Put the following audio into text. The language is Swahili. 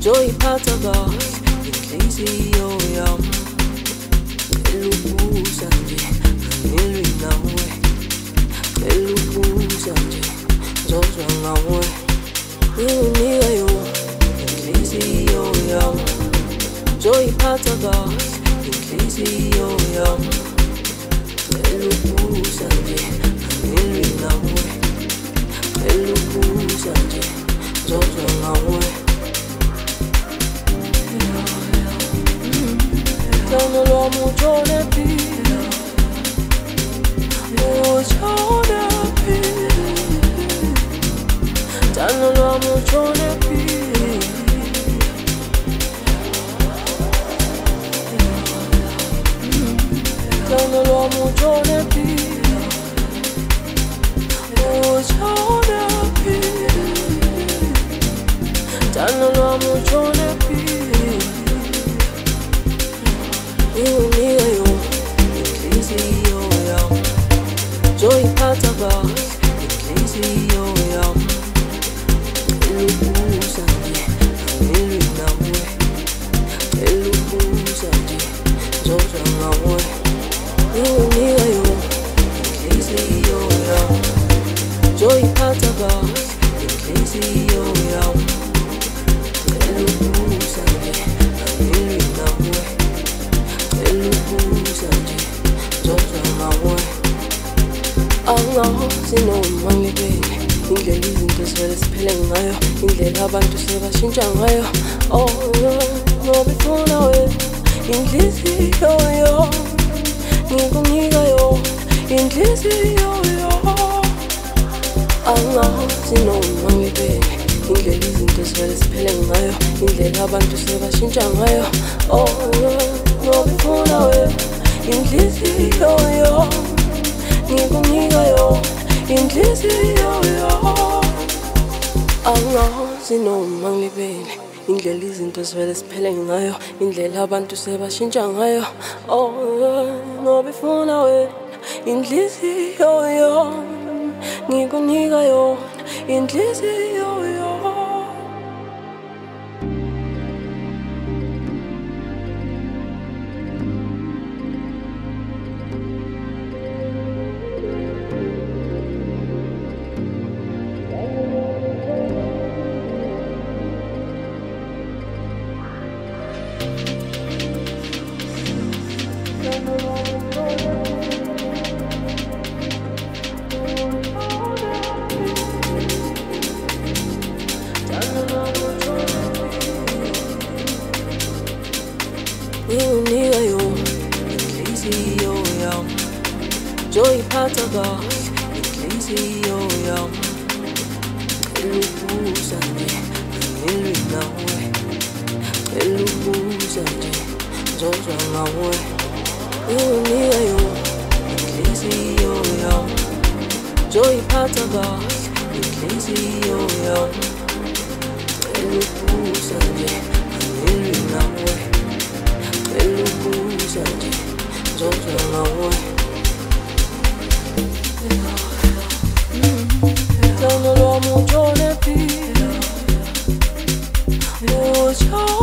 Joyiphatha kahle inhliziyo yami, elubuza nje ngilwi nawe, elubuza nje ngizozwa ngawe, nginika yona inhliziyo yami. Joyiphatha kahle inhliziyo yami, elubuza nje ngilwi nawe, elubuza nje ngizozwa ngawe. Tano lwami utshone phi, utshone phi, tano lwami utshone phi, tano lwami utshone phi, utshone phi, tano lwami utshone phi. Nginika yona inhliziyo yami, Joyiphatha kahle inhliziyo yami, elubuza nje ngilwi nawe, elubuza nje ngizozwa ngawe, nginika yona inhliziyo yami, Joyiphatha kahle inhliziyo yami, elubuza nje ngilwi nawe, elubuza nje ngizozwa ngawe. Angazi noma ngibene indlela izinto sivele siphele ngayo, indlela abantu sebashintsha ngayo. Oh, ngoba ifuna wena inhliziyo yami, ngikunika yona inhliziyo yami. Angazi noma ngibene indlela izinto sivele siphele ngayo, indlela abantu sebashintsha ngayo. Oh, ngoba ifuna wena inhliziyo yami, ngikunika yona inhliziyo yami. Angazi noma ngibene indlela izinto sivele siphele ngayo, indlela abantu sebashintsha ngayo. Oh, ngoba ifuna wena inhliziyo yami, ngikunika yona inhliziyo yami. Nginika yona inhliziyo yami, Joyiphatha kahle inhliziyo yami, elubuza nje ngilwi nawe, elubuza nje ngizozwa ngawe, nginika yona inhliziyo yami, Joyiphatha kahle inhliziyo yami, elubuza nje ngilwi nawe, elubuza nje ngizozwa ngawe. Tano lwami utshone phi, utshone